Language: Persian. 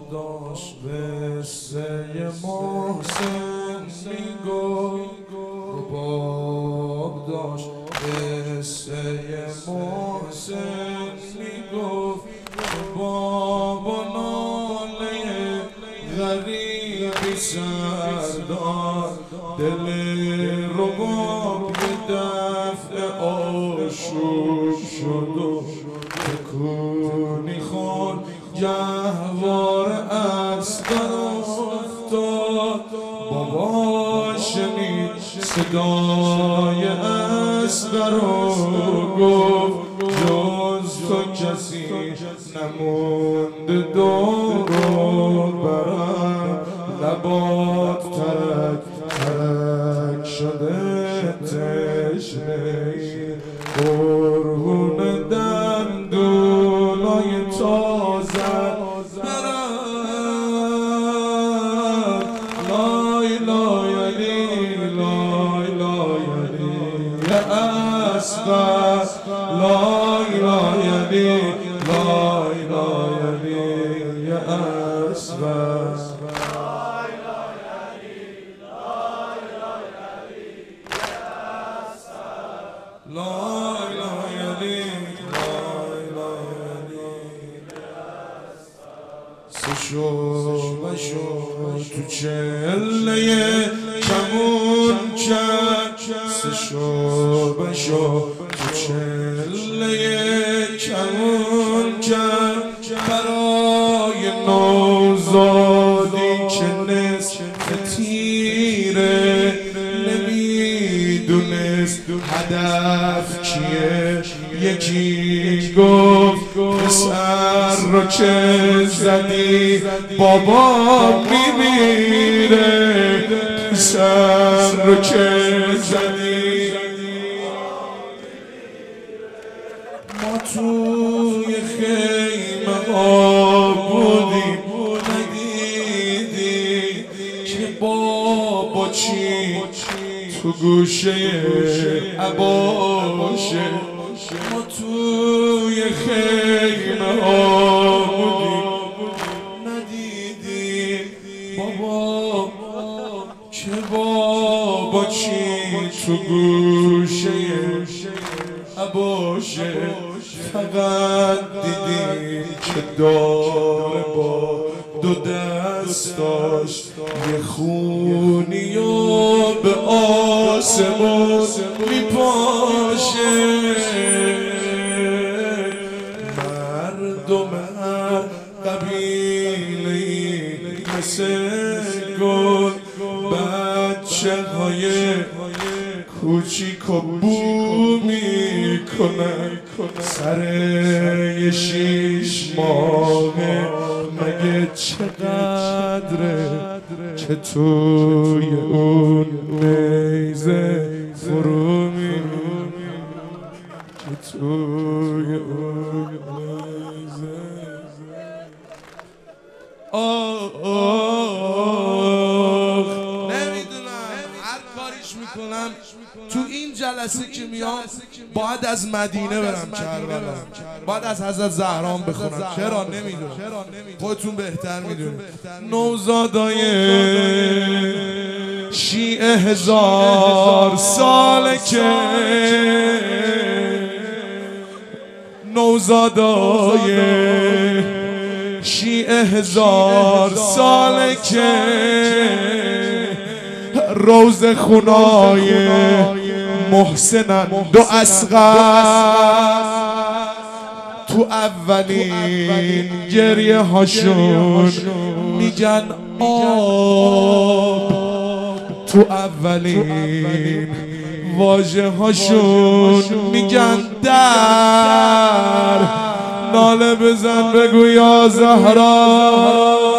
داشت قصه محسن میگفت رباب داشت قصه محسن میگفت رباب و ناله غریبی سردار دل رباب به دفع آشوب شد و تکونی خورد جهوار اسقر افتاد بابا شنید صدای اسقر و گفت جز تو کسی نموند دور برم لبات ترک ترک شده تشنه قربون دندونای تازه برم لای لای علی لای لای علی یا اسقر لای لای علی لای لای علی یا اسقر تو چله کمون کرد بشو تو چله کمون کرد برای نوزادی که نصف تیره نمیدونست هدف کیه یکی گفت پسر رو که زدی بابا میمیره پسر رو که زدی ما توی خیمه ها بودیم ندیدی که بابا چی تو گوشه عباشه ما توی خیمه ها بودیم ندیدیم بابا که بابا چی تو گوشه عباشه فقط دیدیم که داره با دو دستاش یه خونی و به آسمون میپاشه مردم هر قبیله‌ای مثل گل بچه های کوچیک و بو میکنن سر یه 6 ماهه مگه چقدره که توی اون نیزه فرو میمونی که توی اون نیزه نمیدونم هر کاریش میکنم تو این جلسه که میام باید از مدینه برم کربلا باید از حضرت زهرا بخونم چرا نمیدونم خودتون بهتر میدونید نوزادای شیعه 1000 ساله که نوزادای شیعه 1000 ساله که روز خونای محسنن دو اصغر تو اولین گریه هاشون میگن آب تو اولین واژه هاشون میگن در ناله بزن بگو یا زهرا